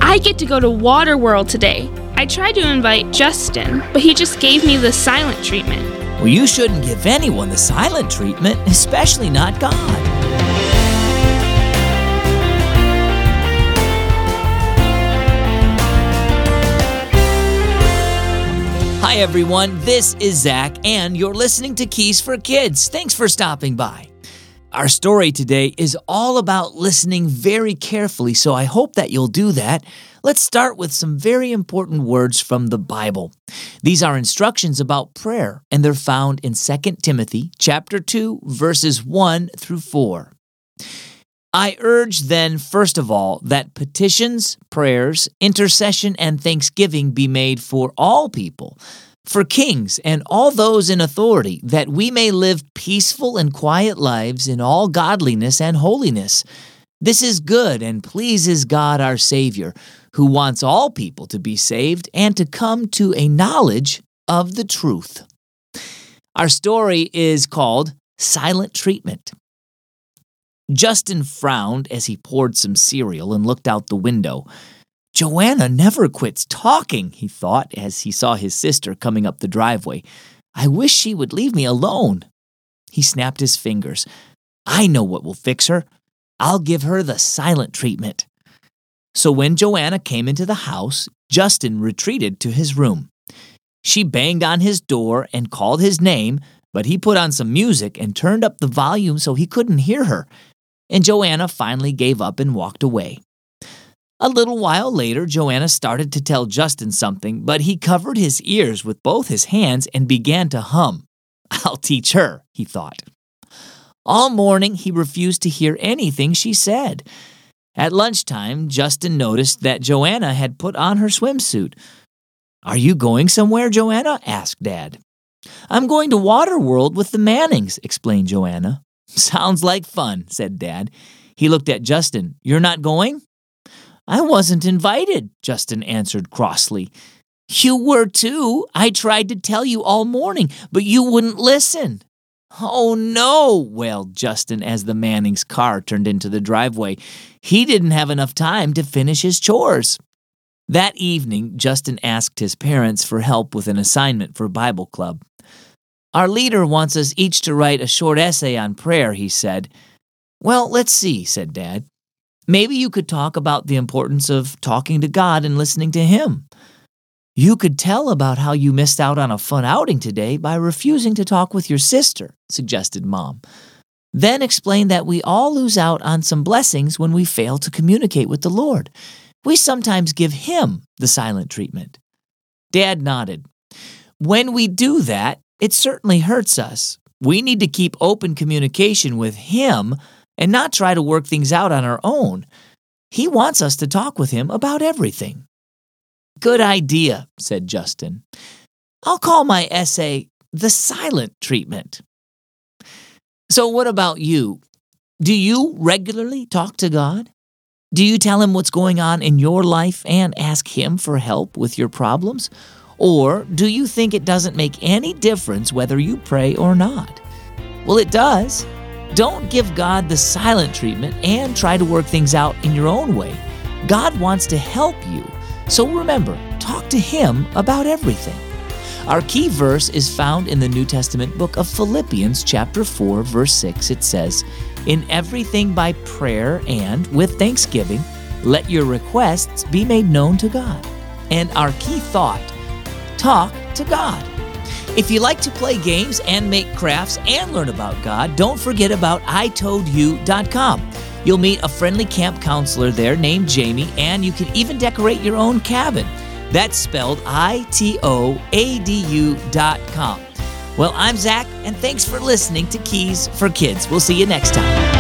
I get to go to Water World today. I tried to invite Justin, but he just gave me the silent treatment. Well, you shouldn't give anyone the silent treatment, especially not God. Hi, everyone. This is Zach, and you're listening to Keys for Kids. Thanks for stopping by. Our story today is all about listening very carefully, so I hope that you'll do that. Let's start with some very important words from the Bible. These are instructions about prayer, and they're found in 2 Timothy chapter 2, verses 1 through 4. I urge then, first of all, that petitions, prayers, intercession, and thanksgiving be made for all people, for kings and all those in authority, that we may live peaceful and quiet lives in all godliness and holiness. This is good and pleases God our Savior, who wants all people to be saved and to come to a knowledge of the truth. Our story is called Silent Treatment. Justin frowned as he poured some cereal and looked out the window. Joanna never quits talking, he thought as he saw his sister coming up the driveway. I wish she would leave me alone. He snapped his fingers. I know what will fix her. I'll give her the silent treatment. So when Joanna came into the house, Justin retreated to his room. She banged on his door and called his name, but he put on some music and turned up the volume so he couldn't hear her. And Joanna finally gave up and walked away. A little while later, Joanna started to tell Justin something, but he covered his ears with both his hands and began to hum. I'll teach her, he thought. All morning, he refused to hear anything she said. At lunchtime, Justin noticed that Joanna had put on her swimsuit. Are you going somewhere, Joanna? Asked Dad. I'm going to Water World with the Mannings, explained Joanna. Sounds like fun, said Dad. He looked at Justin. You're not going? I wasn't invited, Justin answered crossly. You were too. I tried to tell you all morning, but you wouldn't listen. Oh no, wailed Justin as the Mannings' car turned into the driveway. He didn't have enough time to finish his chores. That evening, Justin asked his parents for help with an assignment for Bible Club. Our leader wants us each to write a short essay on prayer, he said. Well, let's see, said Dad. Maybe you could talk about the importance of talking to God and listening to Him. You could tell about how you missed out on a fun outing today by refusing to talk with your sister, suggested Mom. Then explain that we all lose out on some blessings when we fail to communicate with the Lord. We sometimes give Him the silent treatment. Dad nodded. When we do that, it certainly hurts us. We need to keep open communication with Him and not try to work things out on our own. He wants us to talk with Him about everything. Good idea, said Justin. I'll call my essay The Silent Treatment. So what about you? Do you regularly talk to God? Do you tell Him what's going on in your life and ask Him for help with your problems? Or do you think it doesn't make any difference whether you pray or not? Well, it does. Don't give God the silent treatment and try to work things out in your own way. God wants to help you. So remember, talk to Him about everything. Our key verse is found in the New Testament book of Philippians chapter 4, verse 6. It says, In everything by prayer and with thanksgiving, let your requests be made known to God. And our key thought, talk to God. If you like to play games and make crafts and learn about God, don't forget about itoldyou.com. You'll meet a friendly camp counselor there named Jamie, and you can even decorate your own cabin. That's spelled itoldyou.com. Well, I'm Zach, and thanks for listening to Keys for Kids. We'll see you next time.